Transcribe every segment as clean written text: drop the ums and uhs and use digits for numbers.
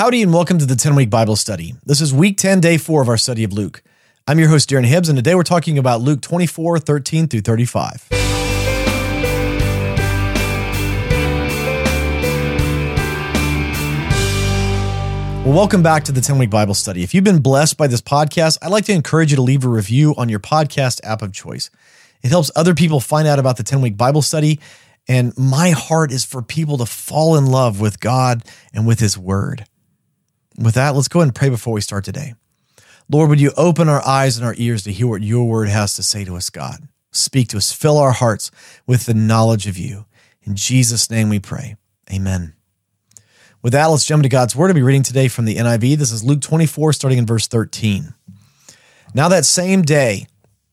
Howdy and welcome to the 10-Week Bible Study. This is week 10, day 4 of our study of Luke. I'm your host, Darren Hibbs, and today we're talking about Luke 24, 13 through 35. Well, welcome back to the 10-Week Bible Study. If you've been blessed by this podcast, I'd like to encourage you to leave a review on your podcast app of choice. It helps other people find out about the 10-Week Bible Study, and my heart is for people to fall in love with God and with His Word. With that, let's go ahead and pray before we start today. Lord, would you open our eyes and our ears to hear what your word has to say to us, God? Speak to us, fill our hearts with the knowledge of you. In Jesus' name we pray. Amen. With that, let's jump to God's word. I'll be reading today from the NIV. This is Luke 24, starting in verse 13. Now that same day,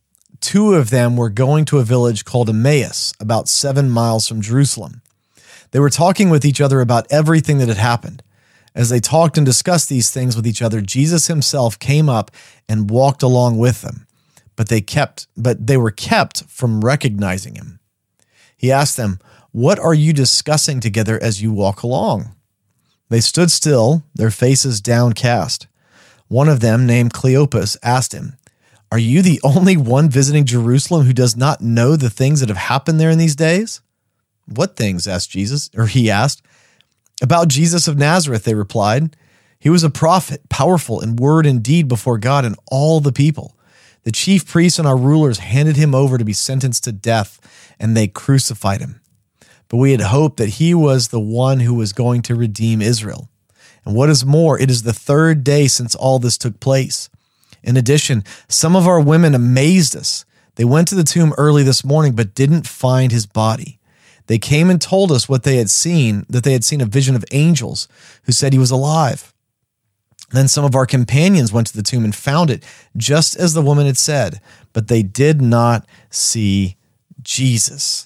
two of them were going to a village called Emmaus, about 7 miles from Jerusalem. They were talking with each other about everything that had happened. As they talked and discussed these things with each other, Jesus himself came up and walked along with them, but they were kept from recognizing him. He asked them, "What are you discussing together as you walk along?" They stood still, their faces downcast. One of them, named Cleopas, asked him, "Are you the only one visiting Jerusalem who does not know the things that have happened there in these days?" "What things?" he asked. "About Jesus of Nazareth," they replied. "He was a prophet, powerful in word and deed before God and all the people. The chief priests and our rulers handed him over to be sentenced to death, and they crucified him. But we had hoped that he was the one who was going to redeem Israel. And what is more, it is the third day since all this took place. In addition, some of our women amazed us. They went to the tomb early this morning, but didn't find his body. They came and told us what they had seen, that they had seen a vision of angels who said he was alive. Then some of our companions went to the tomb and found it just as the woman had said, but they did not see Jesus."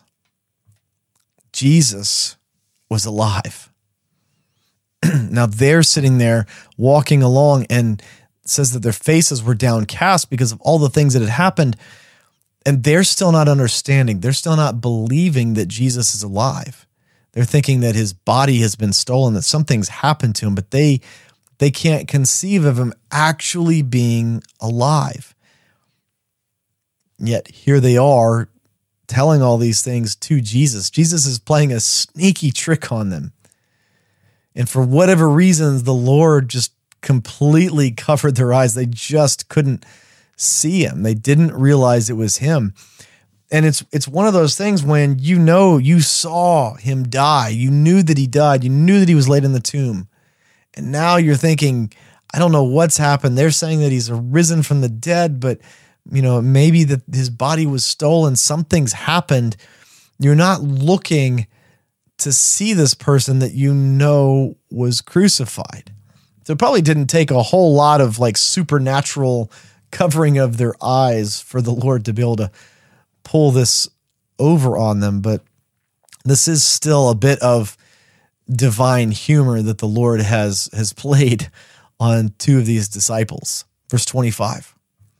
Jesus was alive. Now they're sitting there walking along, and it says that their faces were downcast because of all the things that had happened. And they're still not understanding. They're still not believing that Jesus is alive. They're thinking that his body has been stolen, that something's happened to him, but they can't conceive of him actually being alive. Yet here they are telling all these things to Jesus. Jesus is playing a sneaky trick on them. And for whatever reasons, the Lord just completely covered their eyes. They just couldn't see him. They didn't realize it was him. And it's one of those things when you saw him die, you knew that he died, you knew that he was laid in the tomb. And now you're thinking, I don't know what's happened. They're saying that he's arisen from the dead, but maybe that his body was stolen. Something's happened. You're not looking to see this person that was crucified. So it probably didn't take a whole lot of supernatural covering of their eyes for the Lord to be able to pull this over on them. But this is still a bit of divine humor that the Lord has played on two of these disciples. Verse 25.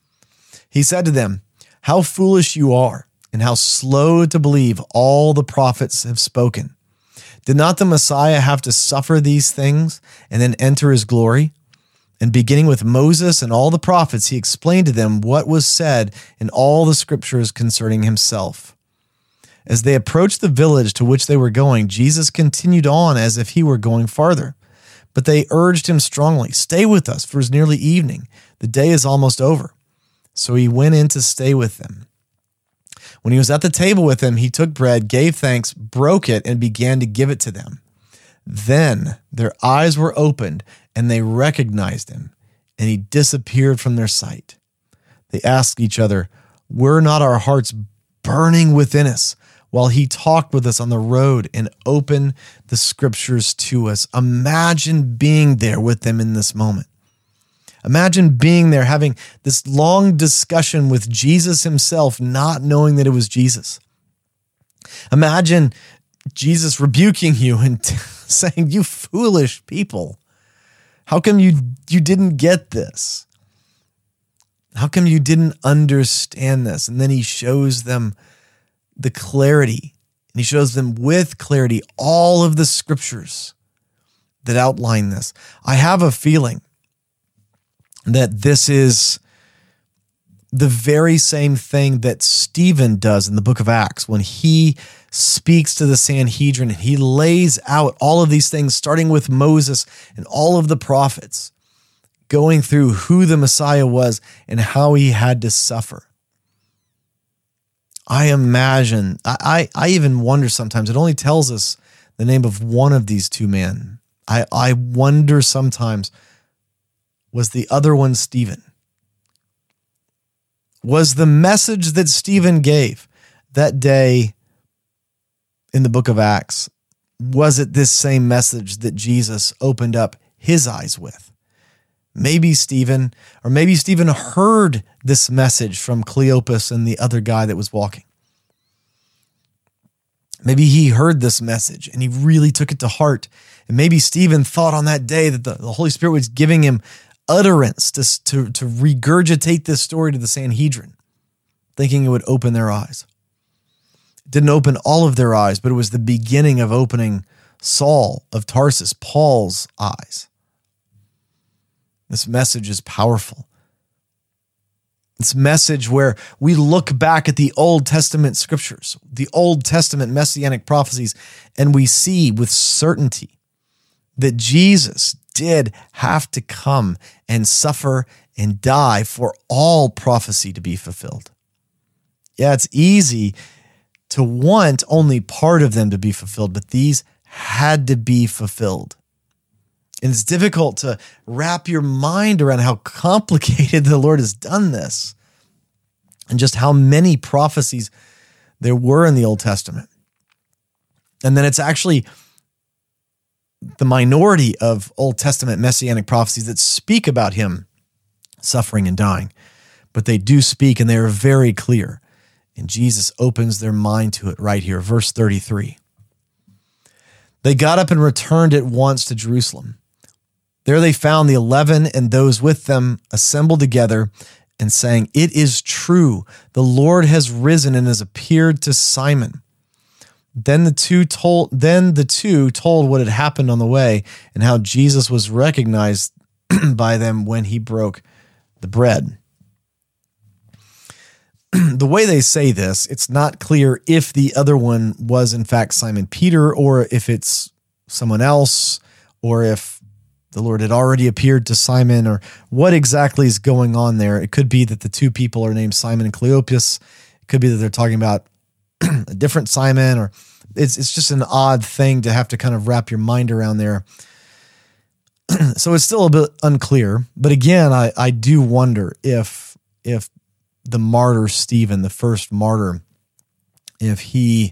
He said to them, "How foolish you are, and how slow to believe all the prophets have spoken. Did not the Messiah have to suffer these things and then enter his glory?" And beginning with Moses and all the prophets, he explained to them what was said in all the scriptures concerning himself. As they approached the village to which they were going, Jesus continued on as if he were going farther. But they urged him strongly, "Stay with us, for it is nearly evening. The day is almost over." So he went in to stay with them. When he was at the table with them, he took bread, gave thanks, broke it, and began to give it to them. Then their eyes were opened, and they recognized him, and he disappeared from their sight. They asked each other, "Were not our hearts burning within us while he talked with us on the road and opened the scriptures to us?" Imagine being there with them in this moment. Imagine being there, having this long discussion with Jesus himself, not knowing that it was Jesus. Imagine Jesus rebuking you and saying, "You foolish people. How come you didn't get this? How come you didn't understand this?" And then he shows them the clarity, and he shows them with clarity all of the scriptures that outline this. I have a feeling that this is the very same thing that Stephen does in the book of Acts when he speaks to the Sanhedrin and he lays out all of these things, starting with Moses and all of the prophets, going through who the Messiah was and how he had to suffer. I imagine, I even wonder sometimes, it only tells us the name of one of these two men. I wonder sometimes, was the other one Stephen? Was the message that Stephen gave that day in the book of Acts, was it this same message that Jesus opened up his eyes with? Maybe Stephen heard this message from Cleopas and the other guy that was walking. Maybe he heard this message and he really took it to heart. And maybe Stephen thought on that day that the Holy Spirit was giving him utterance to regurgitate this story to the Sanhedrin, thinking it would open their eyes. It didn't open all of their eyes, but it was the beginning of opening Saul of Tarsus, Paul's eyes. This message is powerful. This message where we look back at the Old Testament scriptures, the Old Testament messianic prophecies, and we see with certainty that Jesus did have to come and suffer and die for all prophecy to be fulfilled. Yeah, it's easy to want only part of them to be fulfilled, but these had to be fulfilled. And it's difficult to wrap your mind around how complicated the Lord has done this and just how many prophecies there were in the Old Testament. And then it's actually the minority of Old Testament messianic prophecies that speak about him suffering and dying, but they do speak and they are very clear. And Jesus opens their mind to it right here. Verse 33. They got up and returned at once to Jerusalem. There they found the 11 and those with them assembled together and saying, "It is true, the Lord has risen and has appeared to Simon." Then the two told what had happened on the way and how Jesus was recognized by them when he broke the bread. The way they say this, it's not clear if the other one was in fact Simon Peter or if it's someone else or if the Lord had already appeared to Simon or what exactly is going on there. It could be that the two people are named Simon and Cleopas. It could be that they're talking about a different Simon, or it's just an odd thing to have to kind of wrap your mind around there. So it's still a bit unclear. But again, I do wonder if the martyr Stephen, the first martyr, if he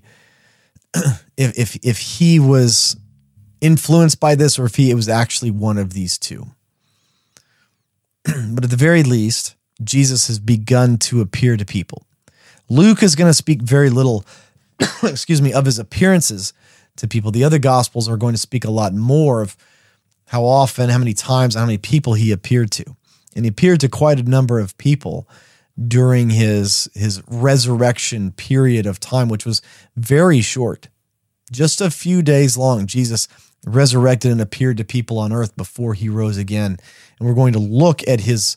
was influenced by this or if it was actually one of these two. But at the very least, Jesus has begun to appear to people. Luke is going to speak very little, of his appearances to people. The other Gospels are going to speak a lot more of how often, how many times, how many people he appeared to. And he appeared to quite a number of people during his resurrection period of time, which was very short. Just a few days long, Jesus resurrected and appeared to people on earth before he rose again. And we're going to look at his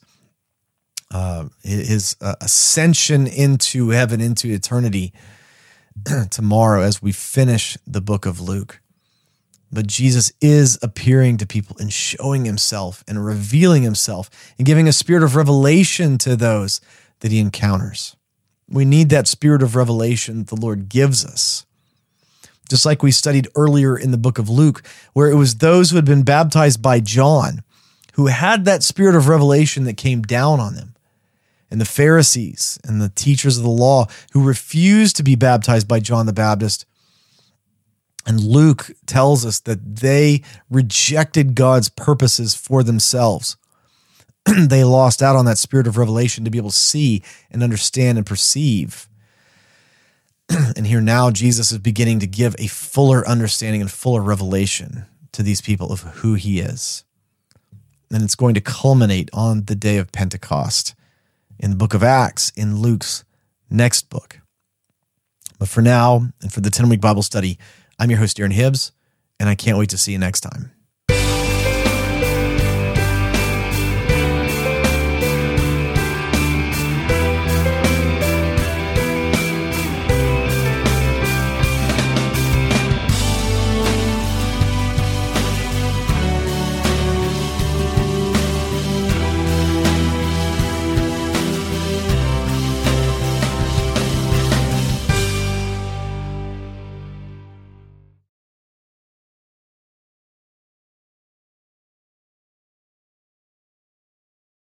ascension into heaven, into eternity tomorrow as we finish the book of Luke. But Jesus is appearing to people and showing himself and revealing himself and giving a spirit of revelation to those that he encounters. We need that spirit of revelation that the Lord gives us. Just like we studied earlier in the book of Luke, where it was those who had been baptized by John who had that spirit of revelation that came down on them. And the Pharisees and the teachers of the law who refused to be baptized by John the Baptist. And Luke tells us that they rejected God's purposes for themselves. They lost out on that spirit of revelation to be able to see and understand and perceive. And here now Jesus is beginning to give a fuller understanding and fuller revelation to these people of who he is. And it's going to culminate on the day of Pentecost in the book of Acts, in Luke's next book. But for now, and for the 10-week Bible study, I'm your host, Aaron Hibbs, and I can't wait to see you next time.